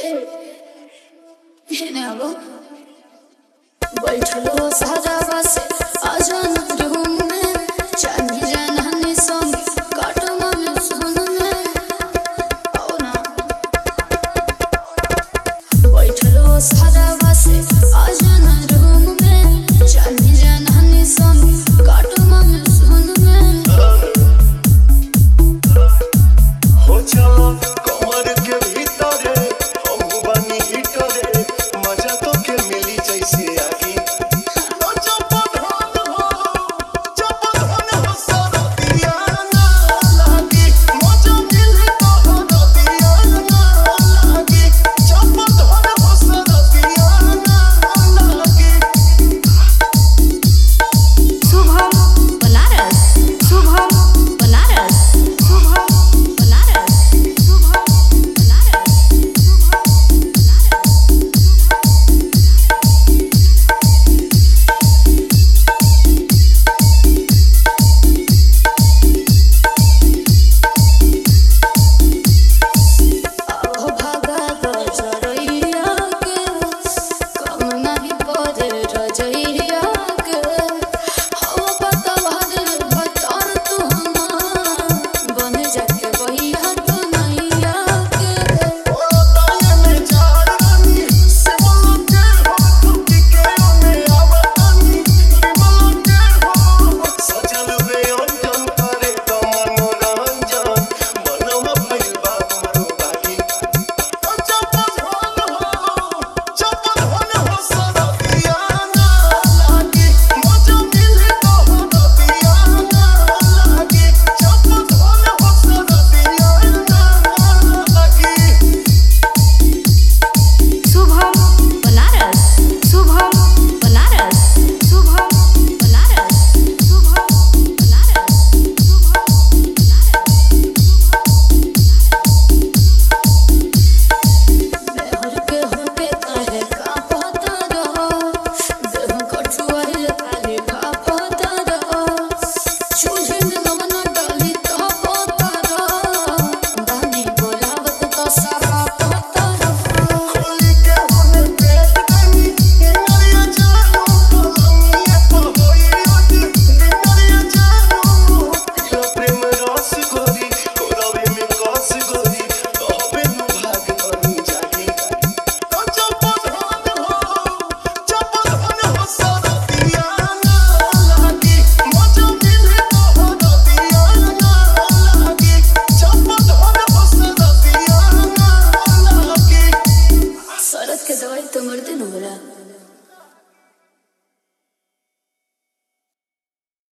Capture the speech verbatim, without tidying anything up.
बैठलो सारा से आजान रूम में चांदी जाननी संग काटो में सुन में आओ ना बैठलो सारा से आजान रूम में चांदी जाननी संग काटो में सुन में हो चलो कमर के भीतर हम बनी हिटरे मजा तो के मिली जैसे आगे के दवाई तो मरते न बोला।